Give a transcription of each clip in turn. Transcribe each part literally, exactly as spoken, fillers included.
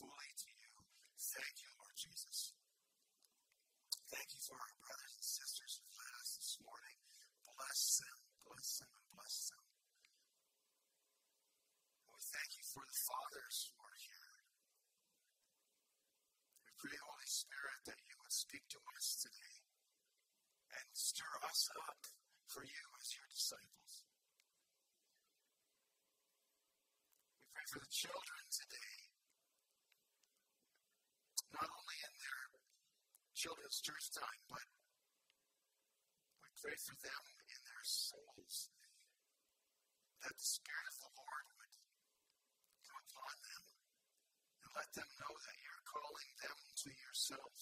fully to you. Thank you, Lord Jesus. Thank you for our brothers and sisters who've led us this morning. Bless them, bless them, and bless them. And we thank you for the fathers who are here. We pray, Holy Spirit, that you would speak to us today and stir us up for you as your disciples. We pray for the children today, not only in their children's church time, but we pray for them in their souls, that the Spirit of the Lord would come upon them and let them know that you're calling them to yourself.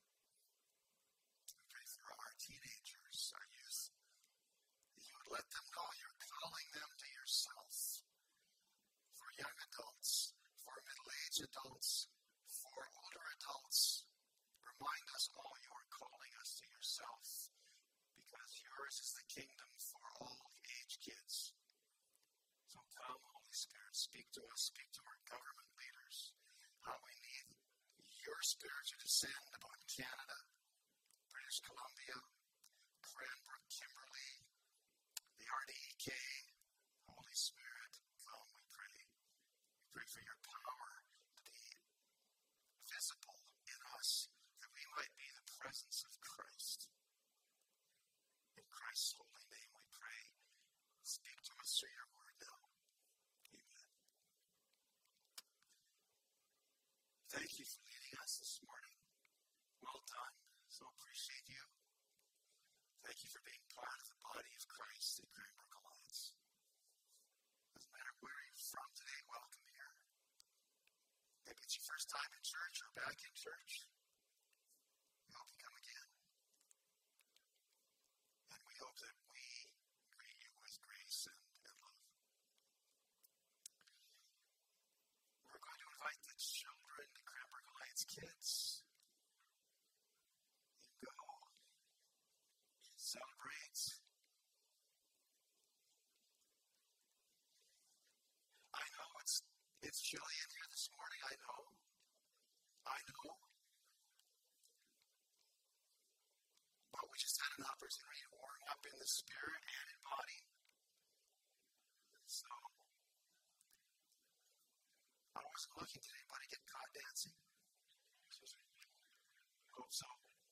We pray for our teenagers, our youth, that you would let them know you're calling them to yourself. For young adults, for middle-aged adults, for older adults, remind us all you are calling us to yourself, because yours is the kingdom for all age kids. So come, Holy Spirit, speak to us, speak to our government leaders, how we need your Spirit to descend upon Canada, British Columbia, Cranbrook, Kimberley, the R D E K. Holy Spirit, come, we pray. We pray for your power to be visible in us, that we might be the presence of Christ. In Christ's holy name we pray. Speak to us through your word now. Amen. Thank you for leading us this morning. Well done. So appreciate you. Thank you for being part of the body of Christ at Cranbrook Alliance. Doesn't matter where you're from today, welcome here. Maybe it's your first time in church or back in church. We hope you come again. And we hope that we greet you with grace and, and love. We're going to invite the children, the Cranbrook Alliance kids. You go. Celebrate. I know it's it's chilly in here this morning. I know. I know. But we just had an opportunity to warm up in the spirit and in body. So I wasn't looking today, but I get caught dancing. Hope so.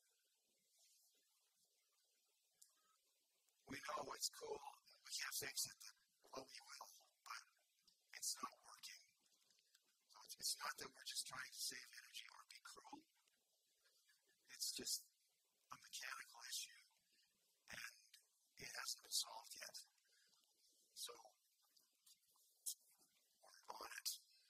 We know it's cool. We can't fix it. Well, we will, but it's not working. So it's, it's not that we're just trying to save energy or be cruel. It's just a mechanical issue, and it hasn't been solved yet. So we're on it.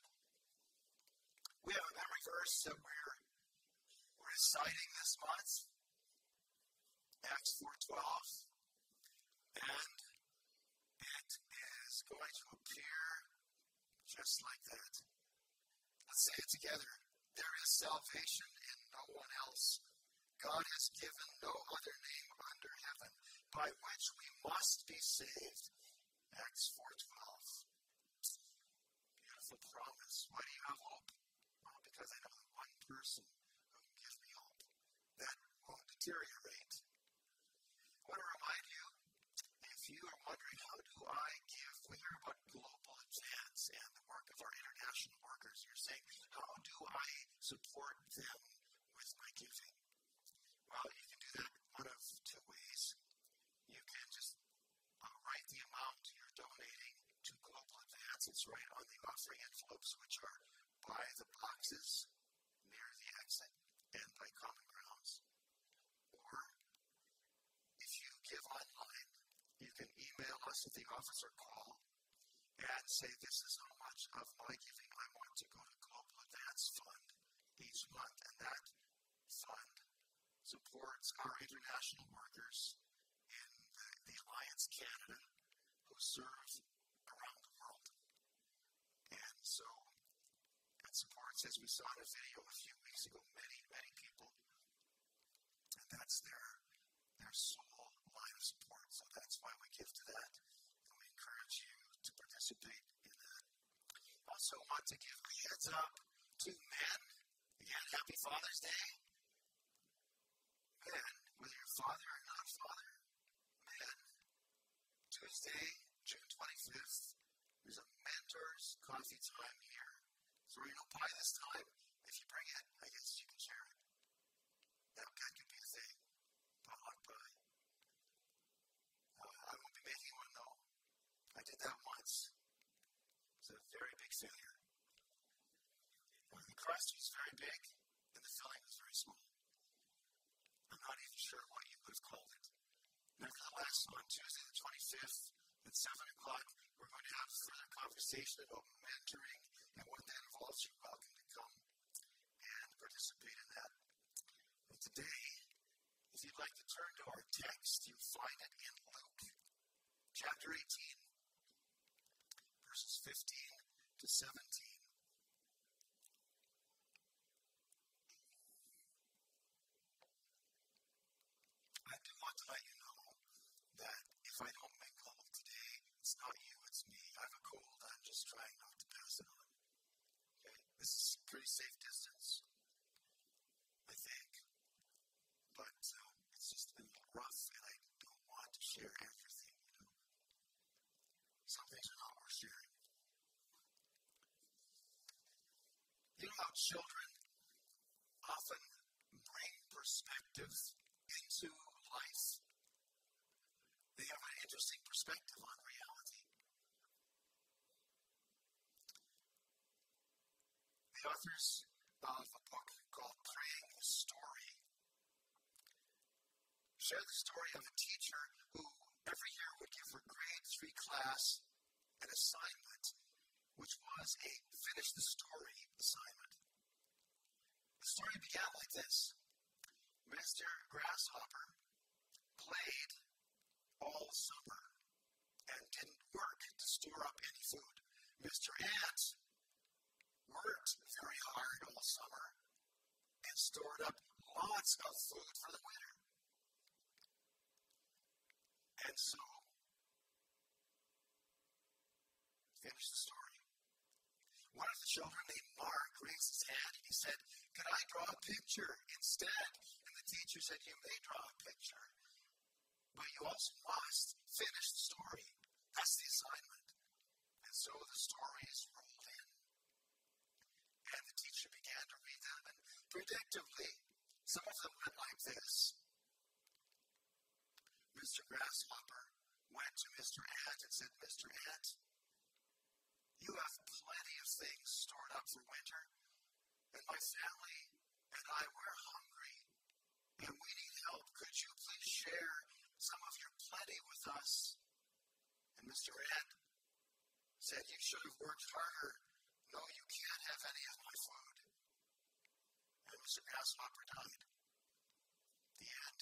We have a memory verse that we're reciting this month, Acts four twelve. And it is going to appear just like that. Let's say it together. There is salvation in no one else. God has given no other name under heaven by which we must be saved. Acts four twelve. Beautiful promise. Why do you have hope? Well, because I know the one person who can give me hope. That won't deteriorate. I want to remind you, if you are wondering, how do I give? We hear about Global Advance and the work of our international workers. You're saying, how do I support them with my giving? Well, you can do that one of two ways. You can just uh, write the amount you're donating to Global Advance. It's right on the offering envelopes, which are by the boxes near the exit and by Common Grounds. Or if you give online, you can email us at the office or call and say, this is how much of my giving I want to go to Global Advance Fund each month. And that fund supports our international workers in the, the Alliance Canada who serve around the world. And so that supports, as we saw in a video a few weeks ago, many, many people. And that's their, their sole line of support. So that's why we give to that. And we encourage you to participate in that. Also want to give a heads up to men, again, happy Father's Day. Men, whether you're father or not father, men, Tuesday, June twenty-fifth, there's a mentor's coffee time here. So we're no pie this time. If you bring it, I guess you can share it. That, that could be a thing. Potluck pie. Uh, I won't be making one though. I did that once. It's a very big failure. Uh, the crust was very big and the filling was very small. I'm not even sure what you would have called it. Nevertheless, on Tuesday the twenty-fifth at seven o'clock, we're going to have further conversation about mentoring and what that involves. You're welcome to come and participate in that. And today, if you'd like to turn to our text, you find it in Luke chapter eighteen, verses fifteen to seventeen. I do want to let you know that if I don't mingle today, it's not you, it's me. I have a cold. I'm just trying not to pass it on. Okay? This is pretty safe distance, I think. But uh, it's just been rough, and I don't want to share everything, you know. Some things are not worth sharing. You know how children often bring perspective into life? They have an interesting perspective on reality. The authors of a book called Praying the Story share the story of a teacher who every year would give her grade three class an assignment, which was a finish the story assignment. The story began like this. Mister Grasshopper played all summer and didn't work to store up any food. Mister Ant worked very hard all summer and stored up lots of food for the winter. And so, finish the story. One of the children named Mark raised his hand and he said, "Could I draw a picture instead?" And the teacher said, "You may draw a picture, but you also must finish the story. That's the assignment." And so the stories rolled in. And the teacher began to read them. And predictably, some of them went like this. Mister Grasshopper went to Mister Ant and said, "Mister Ant, you have plenty of things stored up for winter, and my family and I, we're hungry, and we need help. Could you please share some of your plenty with us?" And Mister Ant said, "You should have worked harder. No, you can't have any of my food." And Mister Grasshopper died. The end.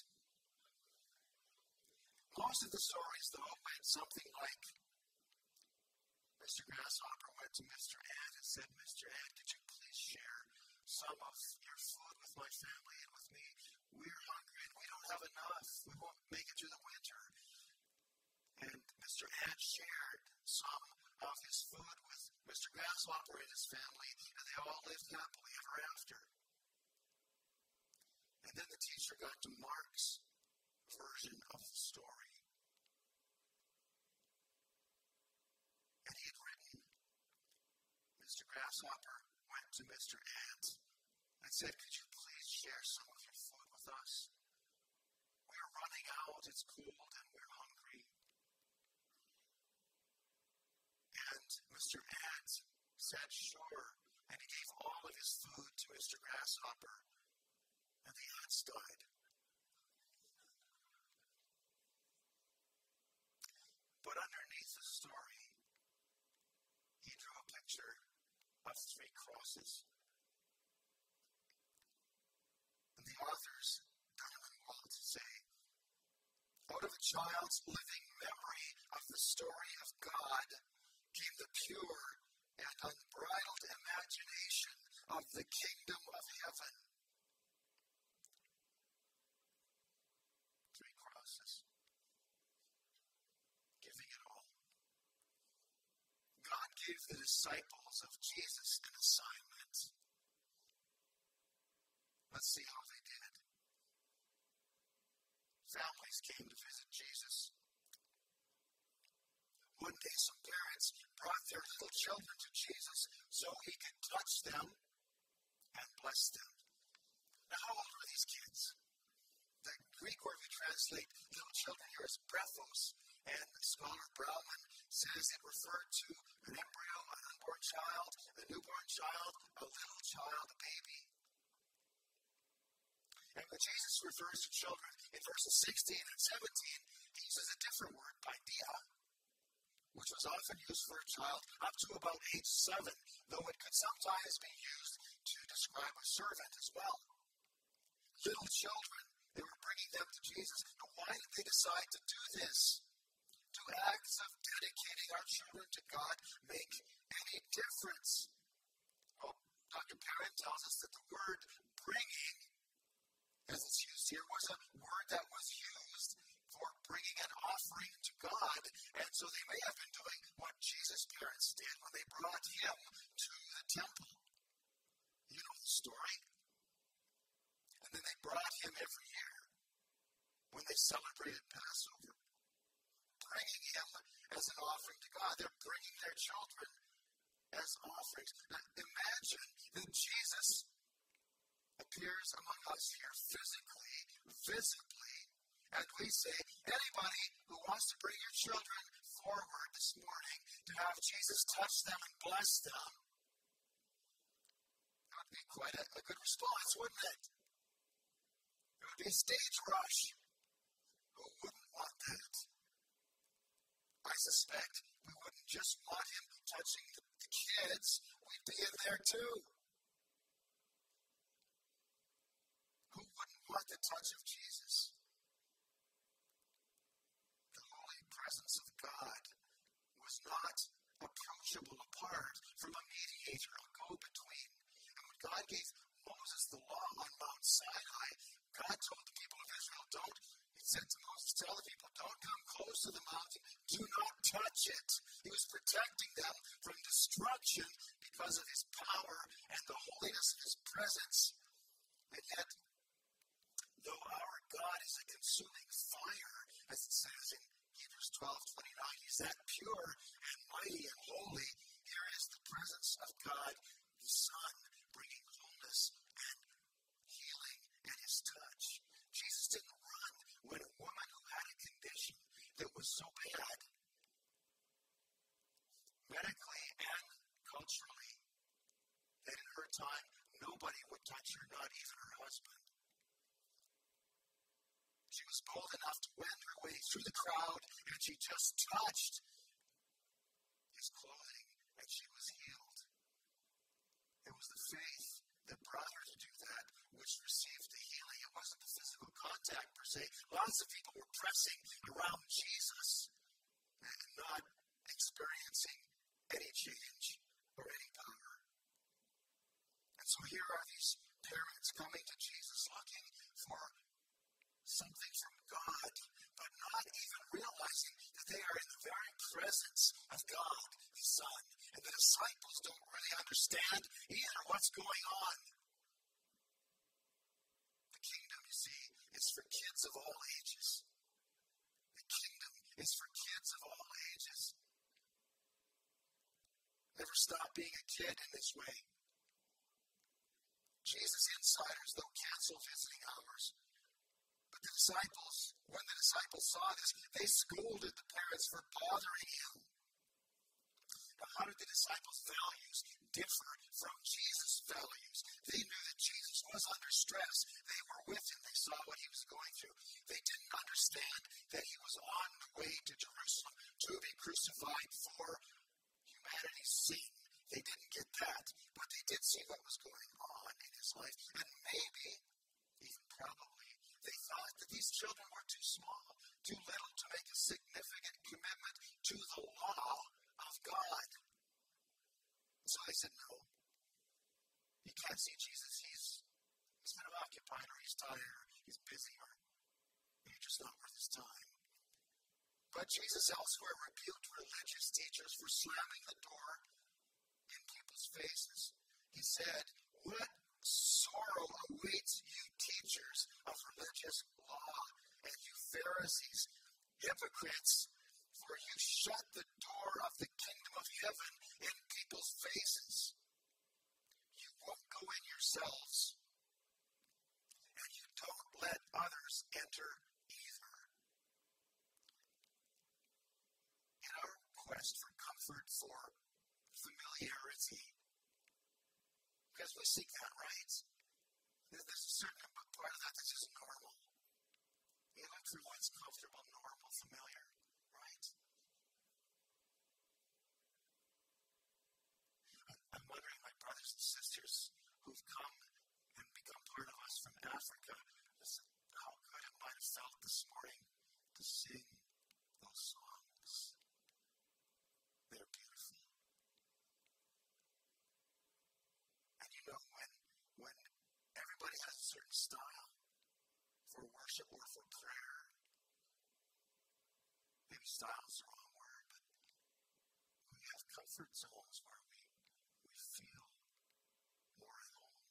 Most of the stories, though, went something like, Mister Grasshopper went to Mister Ant and said, "Mister Ant, could you please share some of your food with my family and with me? We're hungry and we don't have enough. We won't make it through the winter." And Mister Ant shared some of his food with Mister Grasshopper and his family, and they all lived happily ever after. And then the teacher got to Mark's version of the story. And he had written, Mister Grasshopper went to Mister Ant and said, "Could you please share some of your food with us? We're running out, it's cold, and we're hungry." And Mister Ant said, "Sure," and he gave all of his food to Mister Grasshopper, and the ants died. But underneath the story, he drew a picture of three crosses. And the authors, Donald and Walt, say, "Out of a child's living memory of the story of God came the pure and unbridled imagination of the kingdom of heaven." Three crosses. Giving it all. God gave the disciples of Jesus an assignment. families came to visit Jesus. One day, some parents brought their little children to Jesus so he could touch them and bless them. Now, how old were these kids? The Greek word we translate little children here is brephos, and scholar Brauman says it referred to an embryo, an unborn child, a newborn child, a little child, a baby. And when Jesus refers to children in verses sixteen and seventeen, he uses a different word, paideia, which was often used for a child up to about age seven, though it could sometimes be used to describe a servant as well. Little children, they were bringing them to Jesus. Now, why did they decide to do this? Do acts of dedicating our children to God make any difference? Well, Doctor Perrin tells us that the word bringing, as it's used here, was a word that was used for bringing an offering to God. And so they may have been doing what Jesus' parents did when they brought him to the temple. You know the story. And then they brought him every year when they celebrated Passover, bringing him as an offering to God. They're bringing their children as offerings. Now, imagine that Jesus appears among us here physically, visibly, and we say, anybody who wants to bring your children forward this morning to have Jesus touch them and bless them, that would be quite a, a good response, wouldn't it? It would be a stage rush. Who wouldn't want that? I suspect we wouldn't just want him touching the, the kids, we'd be in there too. Who wouldn't want the touch of Jesus? The holy presence of God was not approachable apart from a mediator, a go-between. And when God gave Moses the law on Mount Sinai, God told the people of Israel, don't, he said to Moses, tell the people, don't come close to the mountain, do not touch it. He was protecting them from destruction because of his power and the holiness of his presence. And yet, though our God is a consuming fire, as it says in Hebrews twelve twenty-nine, he's that pure and mighty and holy, here is the presence of God, the Son, bringing wholeness and healing and his touch. Jesus didn't run when a woman who had a condition that was so bad, medically and culturally, that in her time, nobody would touch her, not even her husband. She was bold enough to wend her way through the crowd, and she just touched his clothing, and she was healed. It was the faith that brought her to do that, which received the healing. It wasn't the physical contact per se. Lots of people were pressing around Jesus and not experiencing any change or any power. And so here are these parents coming to Jesus looking for something from God, but not even realizing that they are in the very presence of God, the Son. And the disciples don't really understand either what's going on. The kingdom, you see, is for kids of all ages. The kingdom is for kids of all ages. Never stop being a kid in this way. Jesus insiders, though, cancel visiting hours. But the disciples, when the disciples saw this, they scolded the parents for bothering him. Now, how did the disciples' values differ from Jesus' values? They knew that Jesus was under stress. They were with him. They saw what he was going through. They didn't understand that he was on the way to Jerusalem to be crucified for humanity's sin. They didn't get that, but they did see what was going on in his life. And maybe, even probably, they thought that these children were too small, too little to make a significant commitment to the law of God. So I said, no. You can't see Jesus. He's, he's been occupied, or he's tired, or he's busy, or you're just not worth his time. But Jesus elsewhere rebuked religious teachers for slamming the door in people's faces. He said, what sorrow awaits you teachers of religious law and you Pharisees Pharisees, hypocrites, for you shut the door of the kingdom of heaven in people's faces. You won't go in yourselves, and you don't let others enter either. In our quest for comfort, for familiarity, because we seek that, right? There's a certain part of that that's just normal. You look for what's comfortable, normal, familiar, right? I'm wondering, my brothers and sisters who've come and become part of us from Africa, how good it might have felt this morning to sing those songs. They're beautiful. And you know, when, when everybody has a certain style for worship or for prayer, maybe style is the wrong word, but we have comfort zones where we, we feel more at home.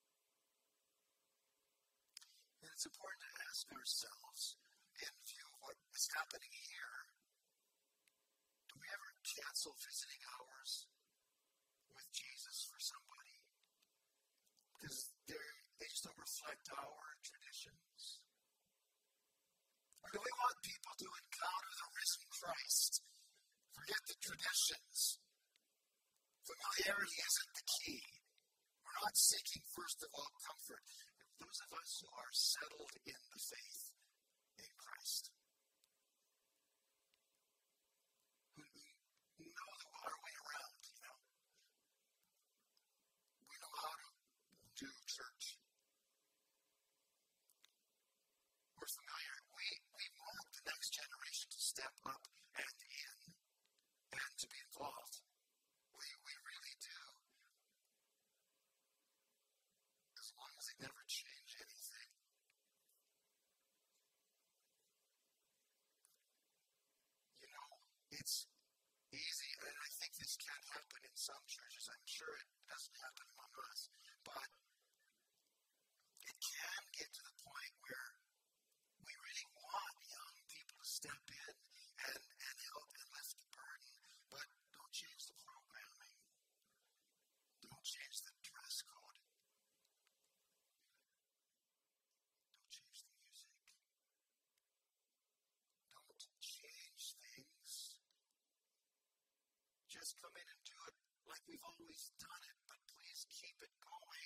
And it's important to ask ourselves, in view of what is happening here, do we ever cancel visiting hours with Jesus for somebody? Because they just don't reflect our traditions. Or do we want people to encounter the risen Christ? Forget the traditions. Familiarity isn't the key. We're not seeking, first of all, comfort. Those of us who are settled in the faith in Christ, who know our way around, you know. We know how to do church. We're familiar. We, we want the next generation to step up and in and to be involved. We, we really do. As long as they never change anything. You know, it's easy, and I think this can happen in some churches. I'm sure it doesn't happen among us. But it can get to the point where we really want young people to step in and, and help and lift the burden. But don't change the programming. Don't change the dress code. Don't change the music. Don't change things. Just come in and do it like we've always done it, but please keep it going.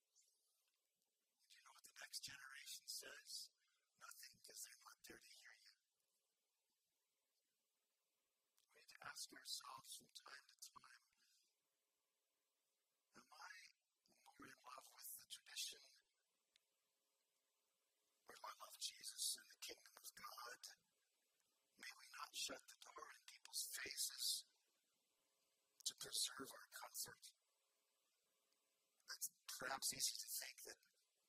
Do you know what the next generation says? Nothing, because they're not there to hear you. We need to ask ourselves from time to time, am I more in love with the tradition, or do I love Jesus and the kingdom of God? May we not shut the door in people's faces to preserve our comfort. It's perhaps easy to think that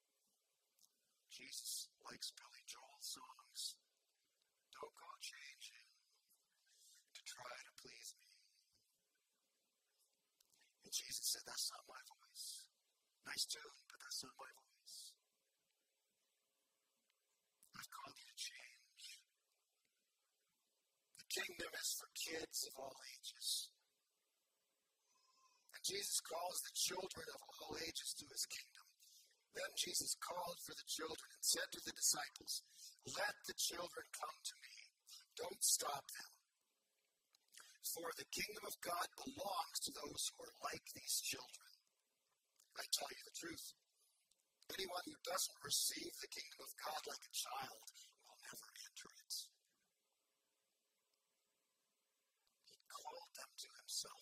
Jesus likes Billy Joel songs. Don't go changing to try to please me. And Jesus said, that's not my voice. Nice tune, but that's not my voice. I've called you to change. The kingdom is for kids of all ages. And Jesus calls the children of all ages to his kingdom. Then Jesus called for the children and said to the disciples, let the children come to me. Don't stop them. For the kingdom of God belongs to those who are like these children. I tell you the truth. Anyone who doesn't receive the kingdom of God like a child will never enter it. He called them to himself.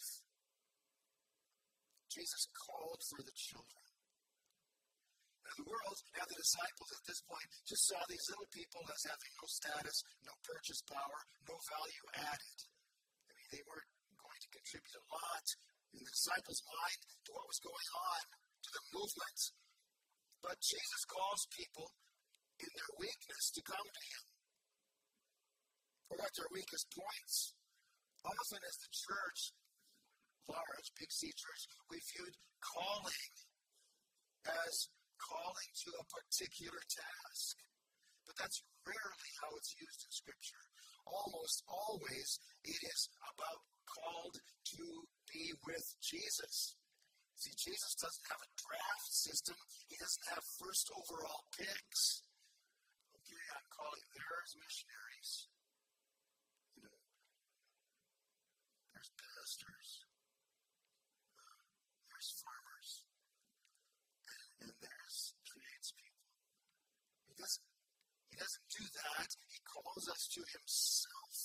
Jesus called for the children. Now the world, now the disciples at this point, just saw these little people as having no status, no purchase power, no value added. I mean, they weren't going to contribute a lot in the disciples' mind to what was going on, to the movement. But Jesus calls people in their weakness to come to him. Or at their weakest points. Often as the church, large, Big C church, we viewed calling as calling to a particular task. But that's rarely how it's used in Scripture. Almost always it is about called to be with Jesus. See, Jesus doesn't have a draft system. He doesn't have first overall picks. Okay, I'm calling, there's missionaries. You know, there's pastors. Uh, there's farmers. And, and there's tradespeople. He doesn't, he doesn't do that. He calls us to himself.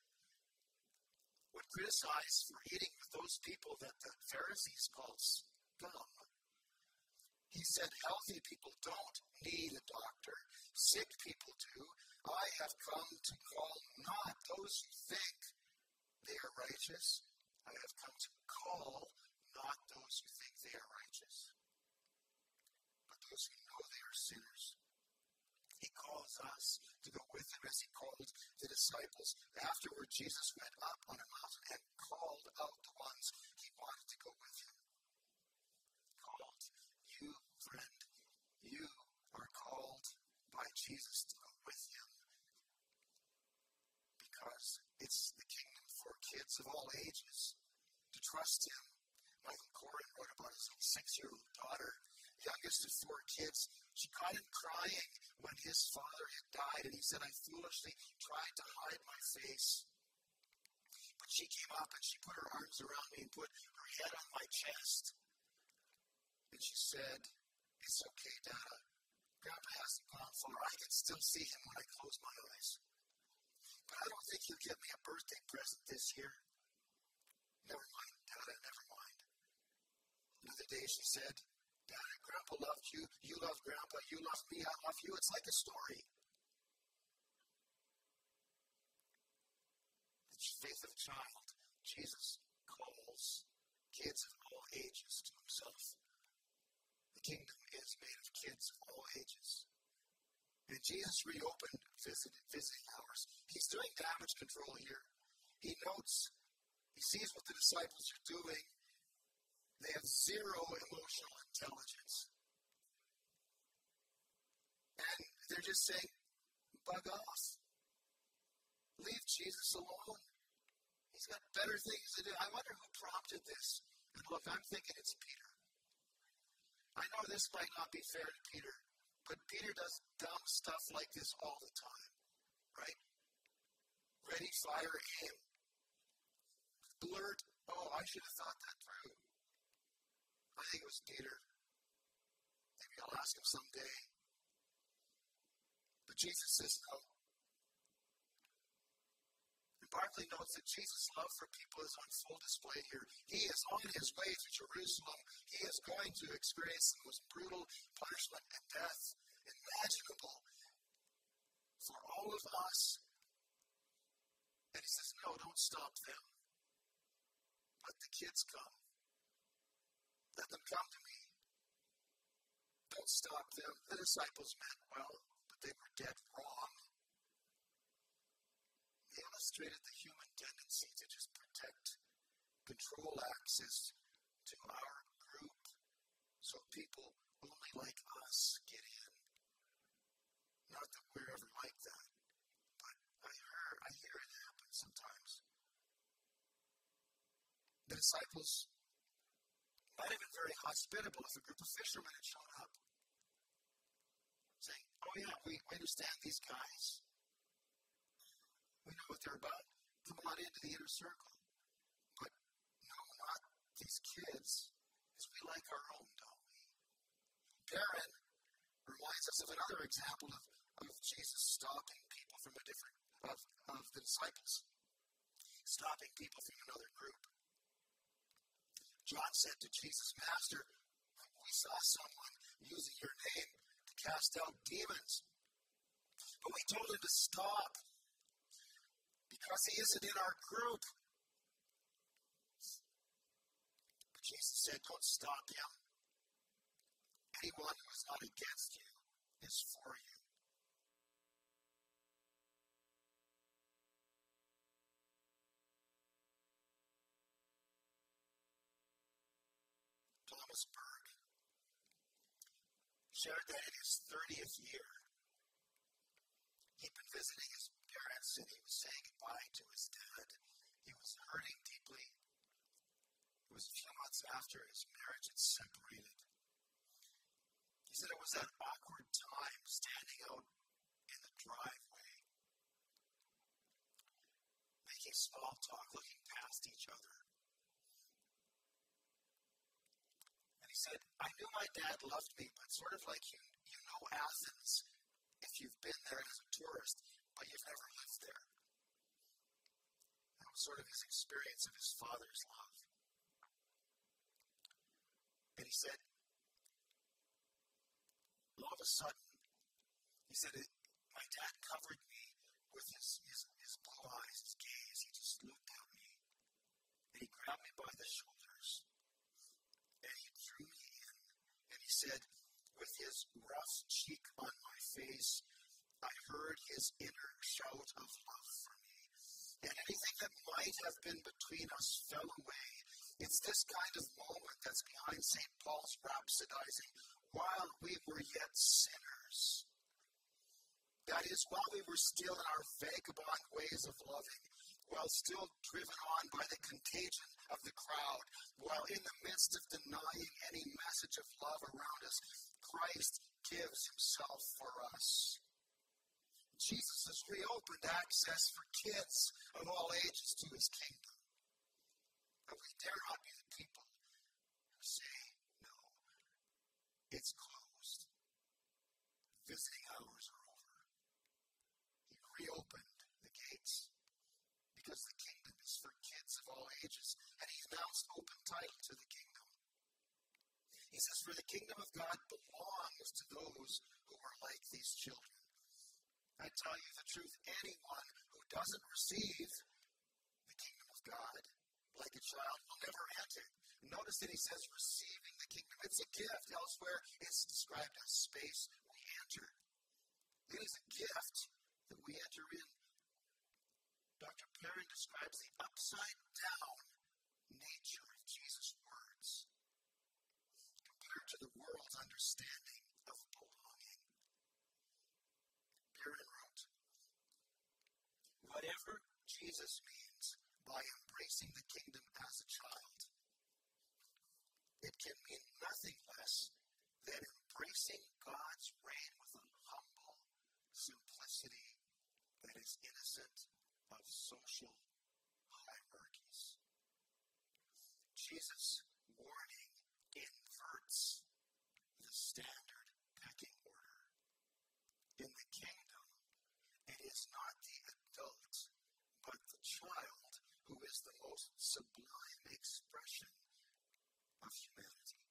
Would criticize for eating with those people that the Pharisees called scum. He said healthy people don't need a doctor. Sick people do. I have come to call not those who think they are righteous. I have come to call not those who think they are righteous, but those who know they are sinners. He calls us to go with him as he called the disciples. Afterward, Jesus went up on a mountain and called out the ones he wanted to go with him. Called. You, friend, you are called by Jesus to go with him. Because it's the kingdom for kids of all ages. To trust him. Michael Corin wrote about his six-year-old daughter, youngest of four kids. She caught him crying when his father had died, and he said, I foolishly tried to hide my face. But she came up and she put her arms around me and put her head on my chest. And she said, it's okay, Dada. Grandpa hasn't gone far. I can still see him when I close my eyes. But I don't think he'll give me a birthday present this year. Never mind, Dada, never mind. Another day she said, Dada, Grandpa loved you, you love Grandpa, you love me, I love you. It's like a story. The faith of a child. Jesus calls kids of all ages to himself. The kingdom is made of kids of all ages. And Jesus reopened visit, visiting hours. He's doing damage control here. He notes, he sees what the disciples are doing. They have zero emotional intelligence. And they're just saying, bug off. Leave Jesus alone. He's got better things to do. I wonder who prompted this. And look, I'm thinking it's Peter. I know this might not be fair to Peter, but Peter does dumb stuff like this all the time. Right? Ready, fire, aim. Alert. Oh, I should have thought that through. I think it was Peter. Maybe I'll ask him someday. But Jesus says no. And Barclay notes that Jesus' love for people is on full display here. He is on his way to Jerusalem. He is going to experience the most brutal punishment and death imaginable for all of us. And he says, no, don't stop them. Let the kids come. Let them come to me. Don't stop them. The disciples meant well, but they were dead wrong. They illustrated the human tendency to just protect, control access to our group so people only like us get in. Not that we're ever like that, but I hear, I hear it happen sometimes. The disciples might have been very hospitable if a group of fishermen had shown up. Saying, oh yeah, we understand these guys. We know what they're about. Come on into the inner circle. But no, not these kids, because we like our own, don't we? Darren reminds us of another example of, of Jesus stopping people from a different, of, of the disciples. Stopping people from another group. John said to Jesus, Master, we saw someone using your name to cast out demons. But we told him to stop because he isn't in our group. But Jesus said, don't stop him. Anyone who is not against you is for you. Thomas Berg shared that in his thirtieth year, He'd been visiting his parents and he was saying goodbye to his dad. He was hurting deeply. It was a few months after his marriage had separated. He said it was that awkward time standing out in the driveway, making small talk, looking past each other. And he said, I knew my dad loved me, but sort of like you, you know Athens if you've been there as a tourist, but you've never lived there. That was sort of his experience of his father's love. And he said, all of a sudden, he said, it, my dad covered me with his, his, his blue eyes, his gaze. He just looked at me. And he grabbed me by the shoulders. And he drew me in. And he said, with his rough cheek on my face, I heard his inner shout of love for me. And anything that might have been between us fell away. It's this kind of moment that's behind Saint Paul's rhapsodizing, while we were yet sinners. That is, while we were still in our vagabond ways of loving, while still driven on by the contagion of the crowd, while in the midst of denying any message of love around us, Christ gives himself for us. Jesus has reopened access for kids of all ages to his kingdom. And we dare not be the people who say, no, it's closed. Visiting hours are over. He reopened the gates because the kingdom is for kids of all ages. And he announced open title to the kingdom. He says, for the kingdom of God belongs to those who are like these children. I tell you the truth, anyone who doesn't receive the kingdom of God like a child will never enter. Notice that he says receiving the kingdom. It's a gift. Elsewhere, it's described as space we enter. It is a gift that we enter in. Doctor Perry describes the upside-down nature of Jesus' words compared to the world's understanding of belonging. Perry wrote, whatever Jesus means by embracing the kingdom as a child, it can mean nothing less than embracing God's reign with a humble simplicity that is innocent of social hierarchies. Jesus' warning inverts the standard pecking order. In the kingdom, it is not the adult, but the child who is the most sublime expression of humanity.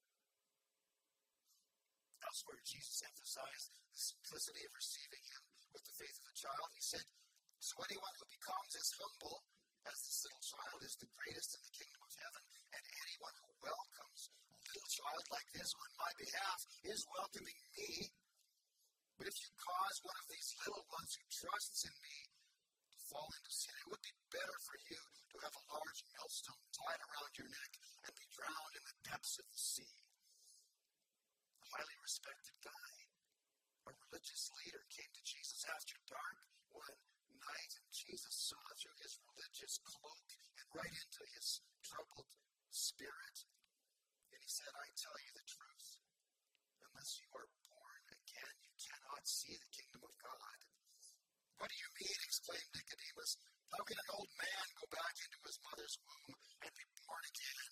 Elsewhere, Jesus emphasized the simplicity of receiving him with the faith of a child. He said, so anyone who becomes as humble as this little child is the greatest in the kingdom of heaven, and anyone who welcomes a little child like this on my behalf is welcoming me. But if you cause one of these little ones who trusts in me to fall into sin, it would be better for you to have a large millstone tied around your neck and be drowned in the depths of the sea. A highly respected guy, a religious leader, came to Jesus after dark one night, and Jesus saw through his religious cloak and right into his troubled spirit. And he said, I tell you the truth, unless you are born again, you cannot see the kingdom of God. What do you mean? Exclaimed Nicodemus. How can an old man go back into his mother's womb and be born again?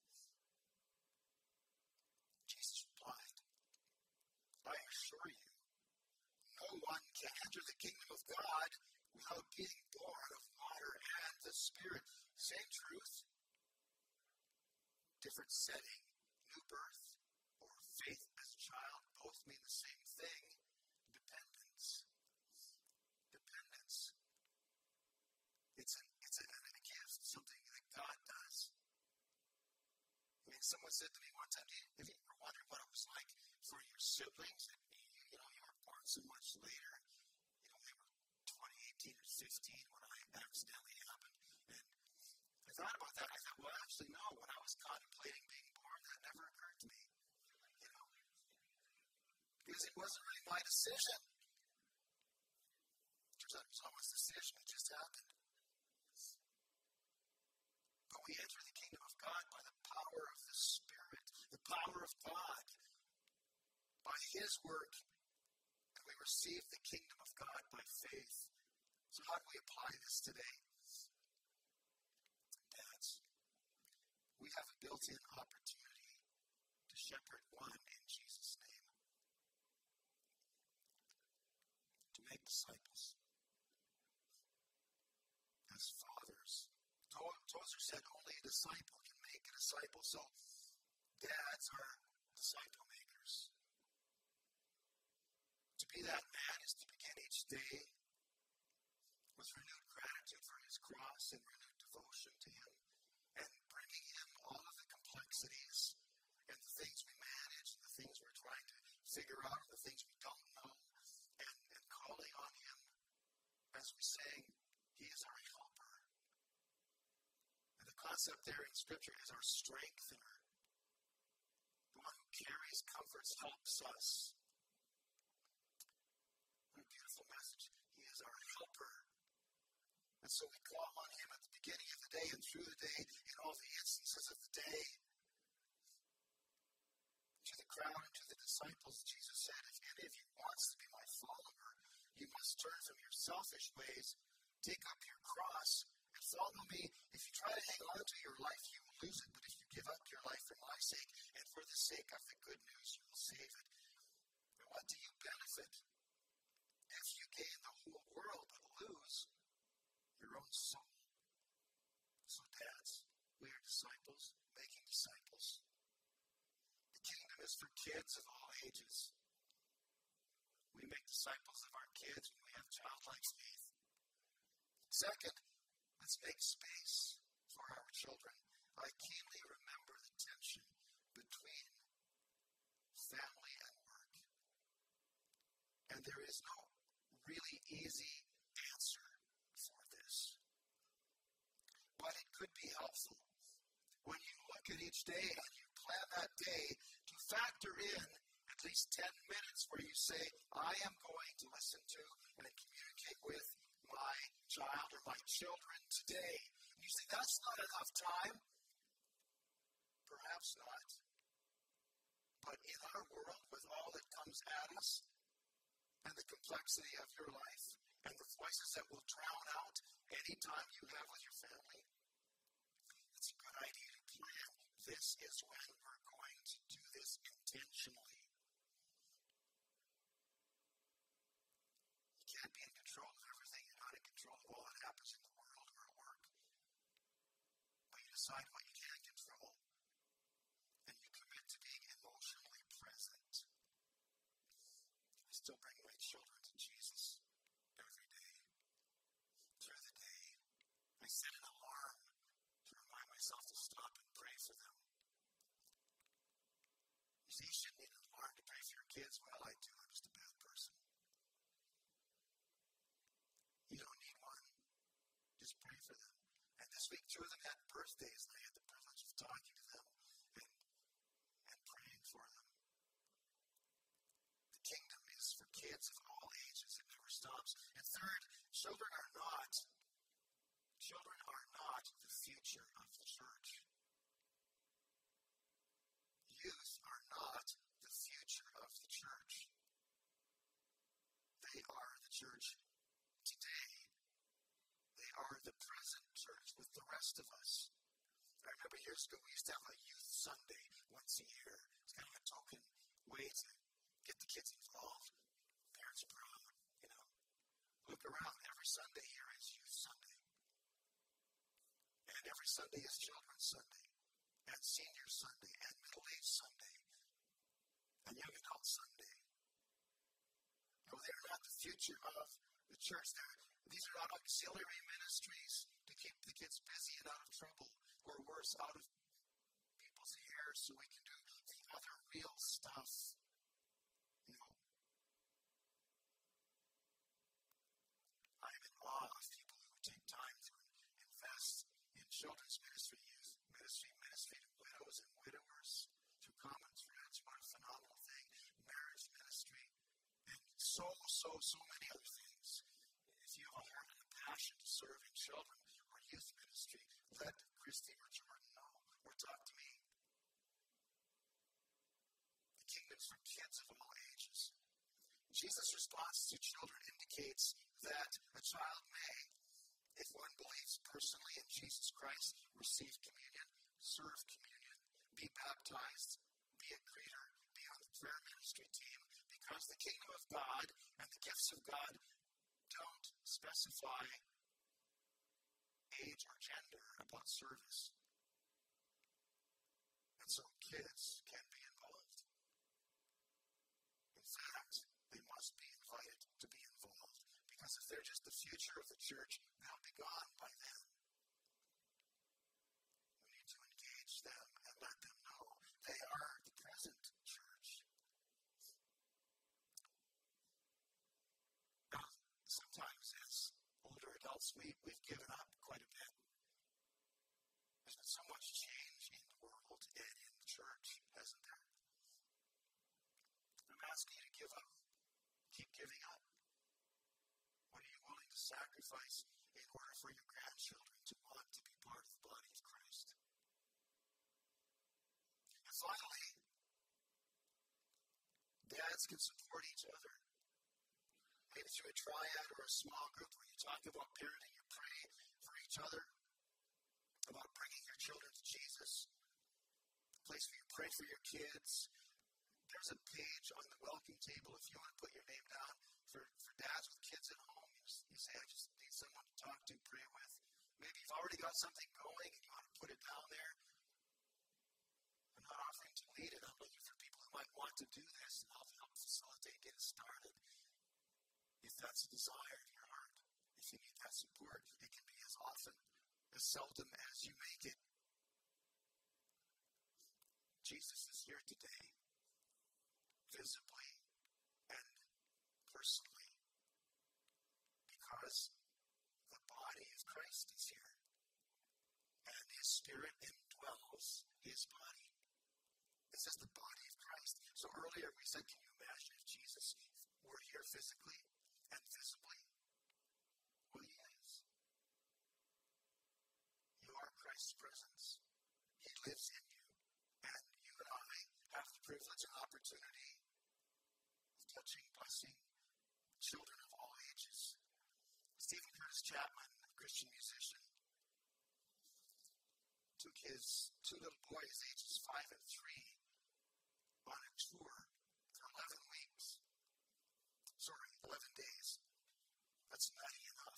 Jesus replied, I assure you, no one can enter the kingdom of God without being born of water and the Spirit. Same truth, different setting, new birth, or faith as a child, both mean the same thing, dependence. Dependence. It's, an, it's a, a gift, something that God does. I mean, someone said to me one time, have you ever wondered what it was like for your siblings? And you, you know, you were born so much later. You know, they were twenty, eighteen, or fifteen when I accidentally happened. And I thought about that. I thought, well, actually, no. When I was contemplating being born, that never occurred to me. You know, because it wasn't really my decision. that was Noah's decision. It just happened. But we enter the kingdom of God by the power of the Spirit, the power of God, by His work. And we receive the kingdom of God by faith. So how do we apply this today? Dads, we have a built-in opportunity to shepherd one in Jesus' name. To make disciples. As fathers. Tozer said only a disciple can make a disciple. So dads are disciple makers. To be that man is to begin each day with renewed gratitude for His cross and renewed devotion to Him, and bringing Him all of the complexities and the things we manage, and the things we're trying to figure out, and the things we don't know, and, and calling on Him as we sang, He is our helper. And the concept there in Scripture is our strengthener. The one who carries, comforts, helps us. What a beautiful message. He is our helper. And so we call on Him at the beginning of the day and through the day, in all the instances of the day. To the crowd and to the disciples, Jesus said, if any of you wants to be my follower, you must turn from your selfish ways, take up your cross, and follow me. If you try to hang on to your life, you will lose it. But if you give up your life for my sake and for the sake of the good news, you will save it. But what do you benefit if you gain the whole world but lose your own soul? So dads, we are disciples making disciples. The kingdom is for kids of all ages. We make disciples of our kids when we have childlike faith. Second, let's make space for our children. I keenly remember the tension between family and work. And there is no really easy answer for this. But it could be helpful when you look at each day and you plan that day to factor in at least ten minutes where you say, I am going to listen to and communicate with my child or my children today. And you say, that's not enough time. Perhaps not. But in our world, with all that comes at us, and the complexity of your life, and the voices that will drown out any time you have with your family, it's a good idea to plan. This is when we're going to do this intentionally. You can't be in control of everything. You're not in control of all that happens in the world or at work. But you decide what you can control, and you commit to being emotionally present. I still bring my children to Jesus every day. Through the day, I set an alarm to remind myself to stop and pray for them. You see, you shouldn't need an alarm to pray for your kids. Well, I do. I'm just a bad person. You don't need one. Just pray for them. And this week, two of them had birthdays, and I had the privilege of talking to them and, and praying for them. The kingdom is for kids of all ages. It never stops. And third, children are not. Children are not the future of the church. Youth are not the future of the church. They are the church today. They are the present church with the rest of us. I remember years ago we used to have a youth Sunday once a year. It's kind of a token way to get the kids involved. Parents are proud, you know. Look around. Every Sunday here is Youth Sunday. And every Sunday is Children's Sunday. And Senior Sunday. And Middle Age Sunday. And Young Adult Sunday. No, they are not the future of the church. They're, these are not auxiliary ministries to keep the kids busy and out of trouble. Or worse, out of people's hair so we can do the other real stuff. You know, I am in awe of people who take time to invest in children's ministry, youth ministry, ministry to widows and widowers, through common threads. What a phenomenal thing. Marriage ministry, and so, so, so many other things. If you serving children or youth ministry, let Christy or Jordan know, or talk to me. The kingdom's for kids of all ages. Jesus' response to children indicates that a child may, if one believes personally in Jesus Christ, receive communion, serve communion, be baptized, be a greeter, be on the prayer ministry team, because the kingdom of God and the gifts of God don't specify age or gender about service. And so kids can be involved. In fact, they must be invited to be involved, because if they're just the future of the church, they'll be gone by then. We need to engage them and let them know they are the present church. Now, sometimes as older adults, we, we've given up quite a bit. There's been so much change in the world and in the church, hasn't there? I'm asking you to give up. Keep giving up. What are you willing to sacrifice in order for your grandchildren to want to be part of the body of Christ? And finally, dads can support each other. Maybe through a triad or a small group where you talk about parenting, you pray for each other, about bringing your children to Jesus, a place where you pray for your kids. There's a page on the welcome table if you want to put your name down for, for dads with kids at home. You, just, you say, I just need someone to talk to, pray with. Maybe you've already got something going and you want to put it down there. I'm not offering to lead it. I'm looking for people who might want to do this, and I'll help facilitate, get it started. If that's a desire in your heart, if you need that support, it can be as often, as seldom as you make it. Jesus is here today, visibly and personally, because the body of Christ is here, and His Spirit indwells His body. This is the body of Christ. So earlier we said, can you imagine if Jesus were here physically and visibly? Well, He is. You are Christ's presence. He lives in you. And you and I have the privilege and opportunity of touching, blessing children of all ages. Stephen Curtis Chapman, a Christian musician, took his two little boys, ages five and three, on a tour for eleven weeks. Sorry, eleven days. That's nutty enough.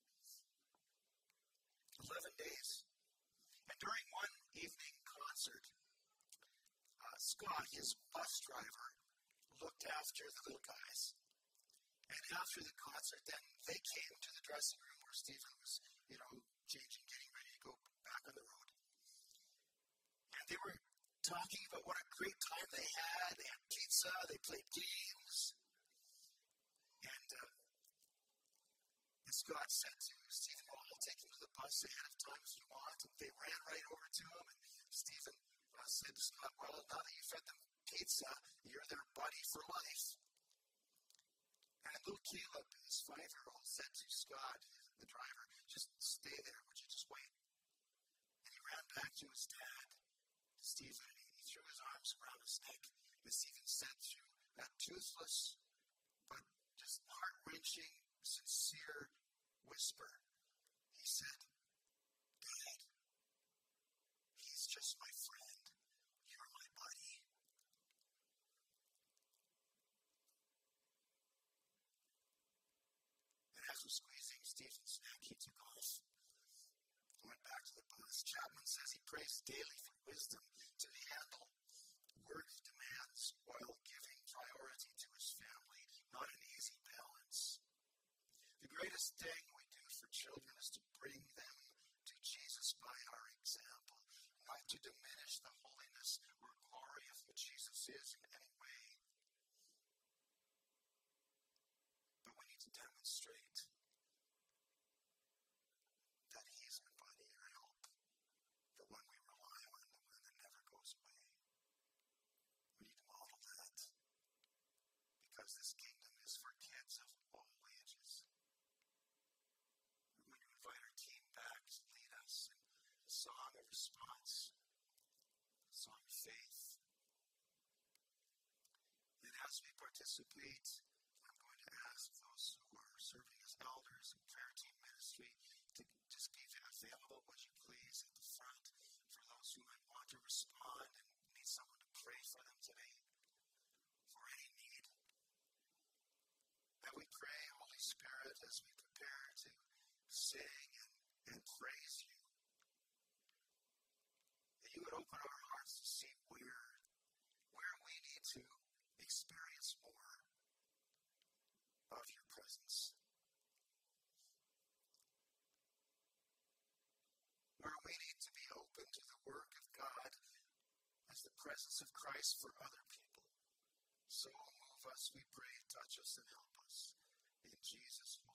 eleven days. And during one evening concert, uh, Scott, his bus driver, looked after the little guys. And after the concert, then they came to the dressing room where Stephen was, you know, changing, getting ready to go back on the road. And they were talking about what a great time they had. They had pizza, they played games. And, uh, and Scott said to Stephen, well, I'll take you to the bus ahead of time if you want. And they ran right over to him. And Stephen uh, said to Scott, well, now that you fed them pizza, you're their buddy for life. And little Caleb, his five-year-old, said to Scott, the driver, just stay there, would you just wait? And he ran back to his dad, Stephen, and he threw his arms around his neck. And Stephen said through that toothless but just heart-wrenching, sincere whisper, he said, Dad, he's just my friend. You're my buddy. And as was squeezing Stephen's neck, he took off. Went back to the bus. Chapman says he prays daily for wisdom to handle work demands while giving priority to his family. Not an easy balance. The greatest thing we do for children is to bring them to Jesus by our example, not to diminish the holiness or glory of who Jesus is in any way. But we need to demonstrate that He's our body, our help, the one we rely on, the one that never goes away. We need to model that, because this kingdom is for kids of all ages. When you invite response, a song of faith. And as we participate, I'm going to ask those who are serving as elders and prayer team ministry to just be available, would you please, at the front for those who might want to respond and need someone to pray for them today, for any need. And we pray, Holy Spirit, as we prepare to sing and, and praise you, that you would open our hearts to see where, where we need to experience more of your presence. Where we need to be open to the work of God as the presence of Christ for other people. So move us, we pray, touch us and help us. In Jesus'